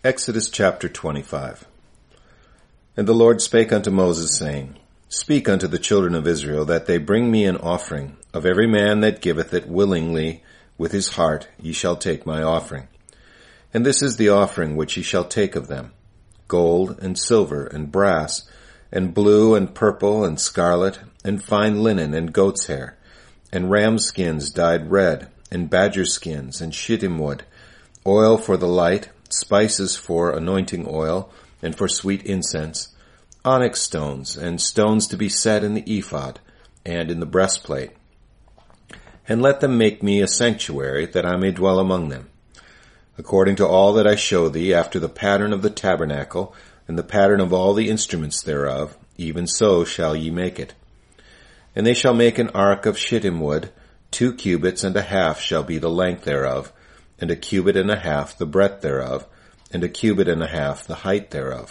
Exodus chapter 25. And the Lord spake unto Moses, saying, Speak unto the children of Israel, that they bring me an offering. Of every man that giveth it willingly with his heart, ye shall take my offering. And this is the offering which ye shall take of them: gold, and silver, and brass, and blue, and purple, and scarlet, and fine linen, and goat's hair, and ram skins dyed red, and badger skins, and shittim wood, oil for the light, spices for anointing oil, and for sweet incense, onyx stones, and stones to be set in the ephod, and in the breastplate. And let them make me a sanctuary, that I may dwell among them, according to all that I show thee, after the pattern of the tabernacle, and the pattern of all the instruments thereof, even so shall ye make it. And they shall make an ark of shittim wood, 2 cubits and a half shall be the length thereof, and 1 cubit and a half the breadth thereof, and 1 cubit and a half the height thereof.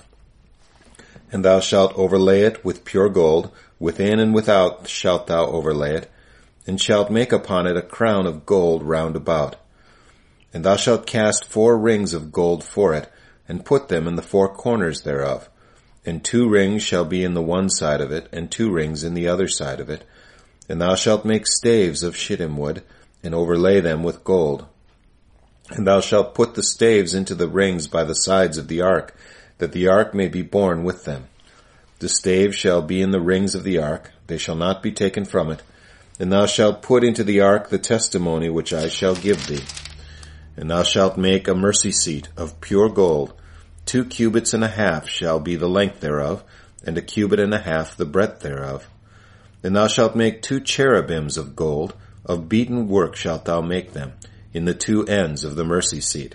And thou shalt overlay it with pure gold, within and without shalt thou overlay it, and shalt make upon it a crown of gold round about. And thou shalt cast 4 rings of gold for it, and put them in the 4 corners thereof. And 2 rings shall be in the one side of it, and 2 rings in the other side of it. And thou shalt make staves of shittim wood, and overlay them with gold. And thou shalt put the staves into the rings by the sides of the ark, that the ark may be borne with them. The staves shall be in the rings of the ark, they shall not be taken from it. And thou shalt put into the ark the testimony which I shall give thee. And thou shalt make a mercy seat of pure gold. 2 cubits and a half shall be the length thereof, and 1 cubit and a half the breadth thereof. And thou shalt make 2 cherubims of gold, of beaten work shalt thou make them, in the 2 ends of the mercy seat.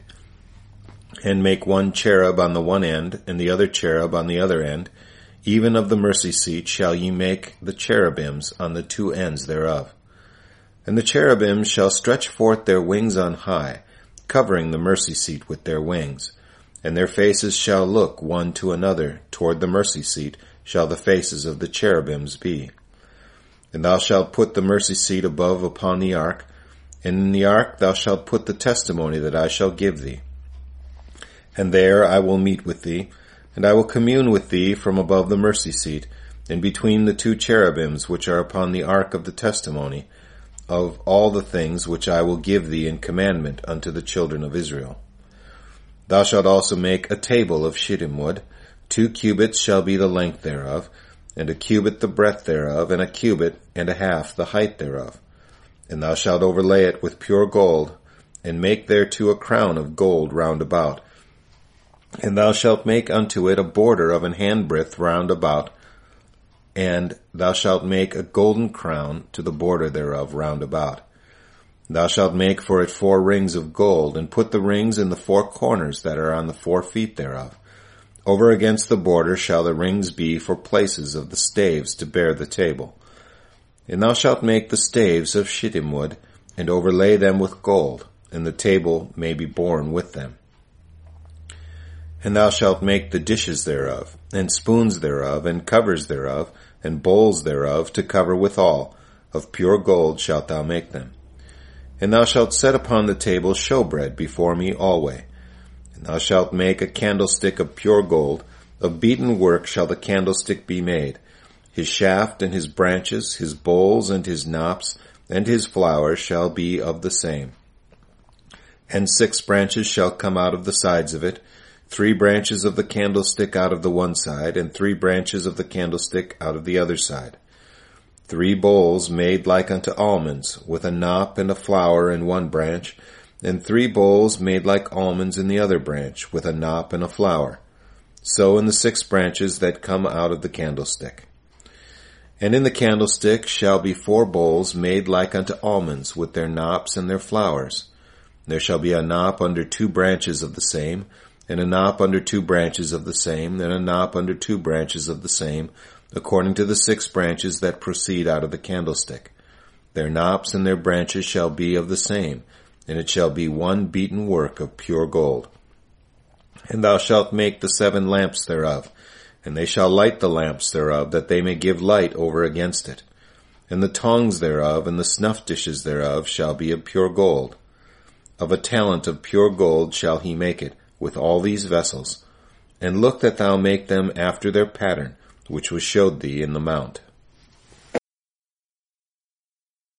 And make 1 cherub on the one end, and the other cherub on the other end. Even of the mercy seat shall ye make the cherubims on the 2 ends thereof. And the cherubims shall stretch forth their wings on high, covering the mercy seat with their wings. And their faces shall look one to another, toward the mercy seat shall the faces of the cherubims be. And thou shalt put the mercy seat above upon the ark, and in the ark thou shalt put the testimony that I shall give thee. And there I will meet with thee, and I will commune with thee from above the mercy seat, and between the 2 cherubims which are upon the ark of the testimony, of all the things which I will give thee in commandment unto the children of Israel. Thou shalt also make a table of shittim wood. 2 cubits shall be the length thereof, and 1 cubit the breadth thereof, and 1 cubit and a half the height thereof. And thou shalt overlay it with pure gold, and make thereto a crown of gold round about. And thou shalt make unto it a border of an handbreadth round about, and thou shalt make a golden crown to the border thereof round about. Thou shalt make for it 4 rings of gold, and put the rings in the 4 corners that are on the 4 feet thereof. Over against the border shall the rings be for places of the staves to bear the table. And thou shalt make the staves of shittim wood, and overlay them with gold, and the table may be borne with them. And thou shalt make the dishes thereof, and spoons thereof, and covers thereof, and bowls thereof, to cover withal. Of pure gold shalt thou make them. And thou shalt set upon the table showbread before me alway. And thou shalt make a candlestick of pure gold. Of beaten work shall the candlestick be made. His shaft and his branches, his bowls and his knops, and his flowers shall be of the same. And 6 branches shall come out of the sides of it, 3 branches of the candlestick out of the one side, and 3 branches of the candlestick out of the other side. 3 bowls made like unto almonds, with a knop and a flower in one branch, and 3 bowls made like almonds in the other branch, with a knop and a flower. So in the 6 branches that come out of the candlestick. And in the candlestick shall be 4 bowls made like unto almonds, with their knops and their flowers. There shall be a knop under 2 branches of the same, and a knop under 2 branches of the same, and a knop under 2 branches of the same, according to the 6 branches that proceed out of the candlestick. Their knops and their branches shall be of the same, and it shall be 1 beaten work of pure gold. And thou shalt make the 7 lamps thereof, and they shall light the lamps thereof, that they may give light over against it. And the tongs thereof and the snuff dishes thereof shall be of pure gold. Of a talent of pure gold shall he make it, with all these vessels, and look that thou make them after their pattern, which was showed thee in the mount.